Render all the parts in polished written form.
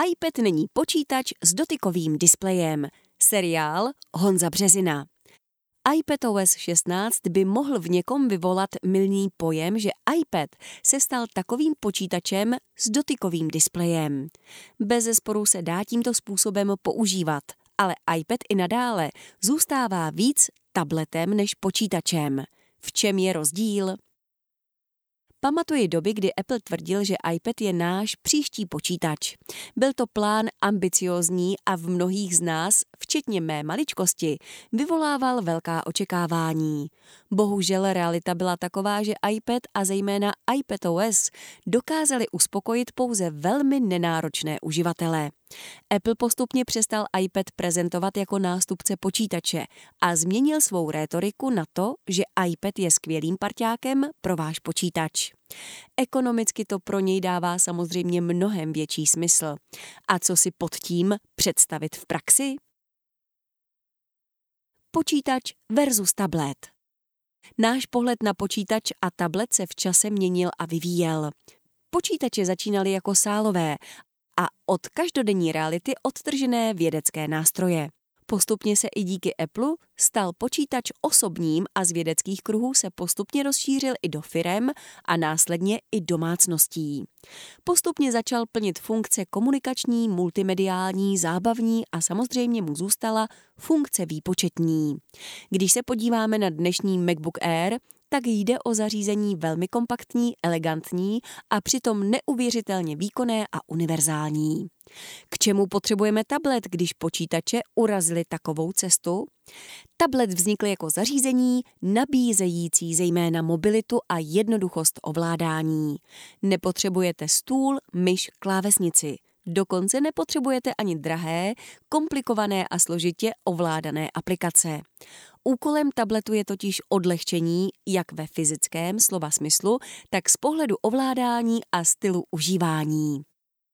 iPad není počítač s dotykovým displejem. Seriál Honza Březina. iPadOS 16 by mohl v někom vyvolat mylný pojem, že iPad se stal takovým počítačem s dotykovým displejem. Bezesporu se dá tímto způsobem používat, ale iPad i nadále zůstává víc tabletem než počítačem. V čem je rozdíl? Pamatuji doby, kdy Apple tvrdil, že iPad je náš příští počítač. Byl to plán ambiciózní a v mnohých z nás, včetně mé maličkosti, vyvolával velká očekávání. Bohužel realita byla taková, že iPad a zejména iPadOS dokázali uspokojit pouze velmi nenáročné uživatele. Apple postupně přestal iPad prezentovat jako nástupce počítače a změnil svou rétoriku na to, že iPad je skvělým parťákem pro váš počítač. Ekonomicky to pro něj dává samozřejmě mnohem větší smysl. A co si pod tím představit v praxi? Počítač versus tablet. Náš pohled na počítač a tablet se v čase měnil a vyvíjel. Počítače začínaly jako sálové a od každodenní reality odtržené vědecké nástroje. Postupně se i díky Apple stal počítač osobním a z vědeckých kruhů se postupně rozšířil i do firem a následně i domácností. Postupně začal plnit funkce komunikační, multimediální, zábavní a samozřejmě mu zůstala funkce výpočetní. Když se podíváme na dnešní MacBook Air, tak jde o zařízení velmi kompaktní, elegantní a přitom neuvěřitelně výkonné a univerzální. K čemu potřebujeme tablet, když počítače urazily takovou cestu? Tablet vznikl jako zařízení nabízející zejména mobilitu a jednoduchost ovládání. Nepotřebujete stůl, myš, klávesnici. Dokonce nepotřebujete ani drahé, komplikované a složitě ovládané aplikace. Úkolem tabletu je totiž odlehčení jak ve fyzickém slova smyslu, tak z pohledu ovládání a stylu užívání.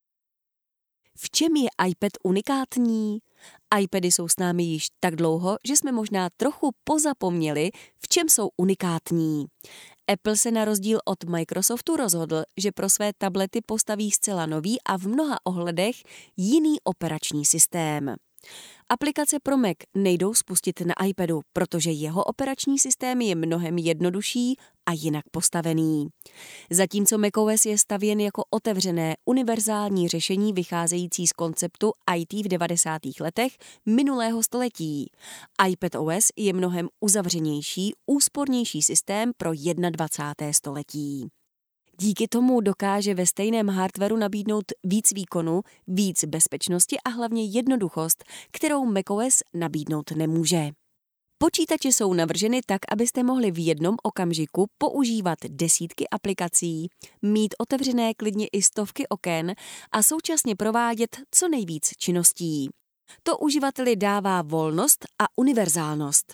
V čem je iPad unikátní? iPady jsou s námi již tak dlouho, že jsme možná trochu pozapomněli, v čem jsou unikátní. Apple se na rozdíl od Microsoftu rozhodl, že pro své tablety postaví zcela nový a v mnoha ohledech jiný operační systém. Aplikace pro Mac nejdou spustit na iPadu, protože jeho operační systém je mnohem jednodušší a jinak postavený. Zatímco macOS je stavěn jako otevřené, univerzální řešení vycházející z konceptu IT v 90. letech minulého století. iPadOS je mnohem uzavřenější, úspornější systém pro 21. století. Díky tomu dokáže ve stejném hardwaru nabídnout víc výkonu, víc bezpečnosti a hlavně jednoduchost, kterou macOS nabídnout nemůže. Počítače jsou navrženy tak, abyste mohli v jednom okamžiku používat desítky aplikací, mít otevřené klidně i stovky oken a současně provádět co nejvíc činností. To uživateli dává volnost a univerzálnost.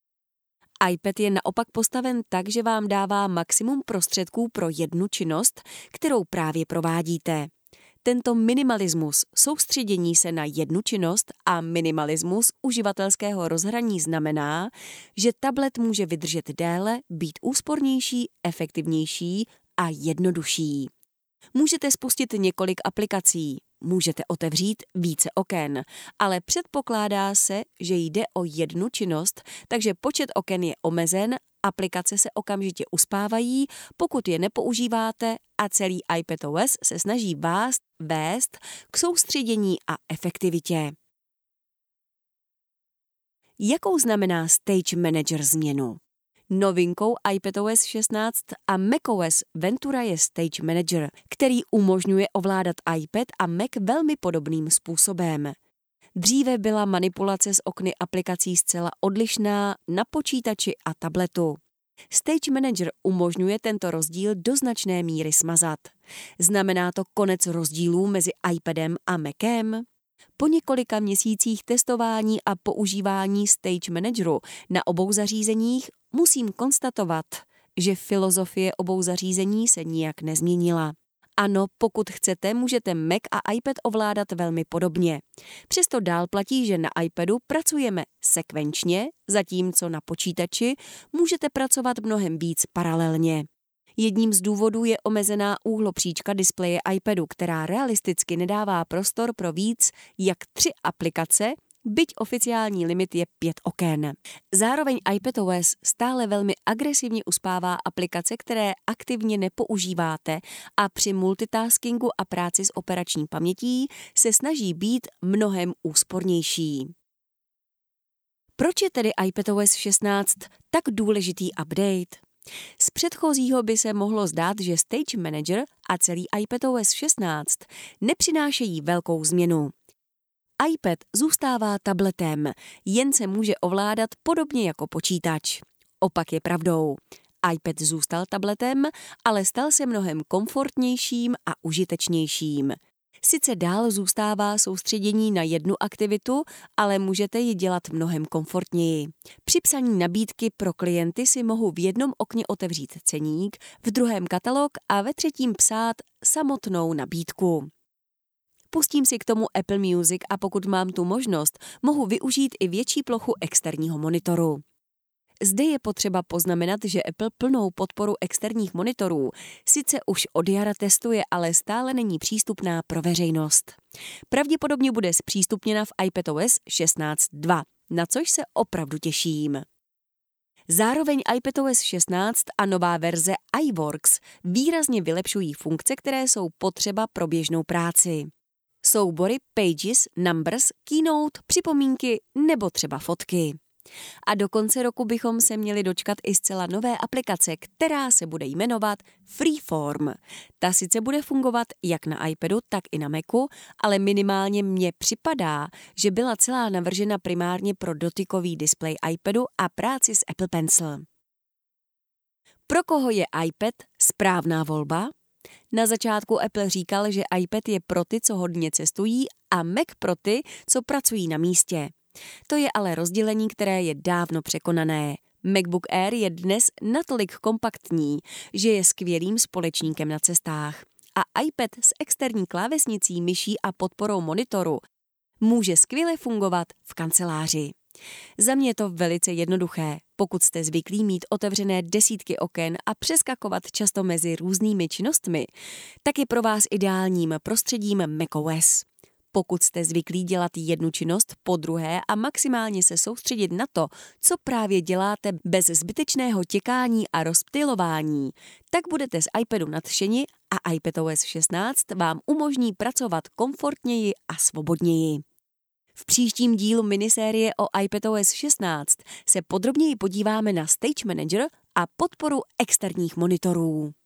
iPad je naopak postaven tak, že vám dává maximum prostředků pro jednu činnost, kterou právě provádíte. Tento minimalismus soustředění se na jednu činnost a minimalismus uživatelského rozhraní znamená, že tablet může vydržet déle, být úspornější, efektivnější a jednodušší. Můžete spustit několik aplikací, můžete otevřít více oken, ale předpokládá se, že jde o jednu činnost, takže počet oken je omezen, aplikace se okamžitě uspávají, pokud je nepoužíváte a celý iPadOS se snaží vás vést k soustředění a efektivitě. Jakou znamená Stage Manager změnu? Novinkou iPadOS 16 a macOS Ventura je Stage Manager, který umožňuje ovládat iPad a Mac velmi podobným způsobem. Dříve byla manipulace s okny aplikací zcela odlišná na počítači a tabletu. Stage Manager umožňuje tento rozdíl do značné míry smazat. Znamená to konec rozdílů mezi iPadem a Macem? Po několika měsících testování a používání Stage Manageru na obou zařízeních musím konstatovat, že filozofie obou zařízení se nijak nezměnila. Ano, pokud chcete, můžete Mac a iPad ovládat velmi podobně. Přesto dál platí, že na iPadu pracujeme sekvenčně, zatímco na počítači můžete pracovat mnohem víc paralelně. Jedním z důvodů je omezená úhlopříčka displeje iPadu, která realisticky nedává prostor pro víc jak 3 aplikace, byť oficiální limit je 5 oken. Zároveň iPadOS stále velmi agresivně uspává aplikace, které aktivně nepoužíváte a při multitaskingu a práci s operační pamětí se snaží být mnohem úspornější. Proč je tedy iPadOS 16 tak důležitý update? Z předchozího by se mohlo zdát, že Stage Manager a celý iPadOS 16 nepřinášejí velkou změnu. iPad zůstává tabletem, jen se může ovládat podobně jako počítač. Opak je pravdou. iPad zůstal tabletem, ale stal se mnohem komfortnějším a užitečnějším. Sice dál zůstává soustředění na jednu aktivitu, ale můžete ji dělat mnohem komfortněji. Při psaní nabídky pro klienty si mohu v jednom okně otevřít ceník, v druhém katalog a ve třetím psát samotnou nabídku. Pustím si k tomu Apple Music a pokud mám tu možnost, mohu využít i větší plochu externího monitoru. Zde je potřeba poznamenat, že Apple plnou podporu externích monitorů sice už od jara testuje, ale stále není přístupná pro veřejnost. Pravděpodobně bude zpřístupněna v iPadOS 16.2, na což se opravdu těším. Zároveň iPadOS 16 a nová verze iWorks výrazně vylepšují funkce, které jsou potřeba pro běžnou práci. Soubory Pages, Numbers, Keynote, připomínky nebo třeba fotky. A do konce roku bychom se měli dočkat i zcela nové aplikace, která se bude jmenovat Freeform. Ta sice bude fungovat jak na iPadu, tak i na Macu, ale minimálně mně připadá, že byla celá navržena primárně pro dotykový displej iPadu a práci s Apple Pencil. Pro koho je iPad správná volba? Na začátku Apple říkal, že iPad je pro ty, co hodně cestují, a Mac pro ty, co pracují na místě. To je ale rozdělení, které je dávno překonané. MacBook Air je dnes natolik kompaktní, že je skvělým společníkem na cestách. A iPad s externí klávesnicí, myší a podporou monitoru může skvěle fungovat v kanceláři. Za mě je to velice jednoduché. Pokud jste zvyklí mít otevřené desítky oken a přeskakovat často mezi různými činnostmi, tak je pro vás ideálním prostředím macOS. Pokud jste zvyklí dělat jednu činnost po druhé a maximálně se soustředit na to, co právě děláte bez zbytečného těkání a rozptylování, tak budete z iPadu nadšeni a iPadOS 16 vám umožní pracovat komfortněji a svobodněji. V příštím dílu minisérie o iPadOS 16 se podrobněji podíváme na Stage Manager a podporu externích monitorů.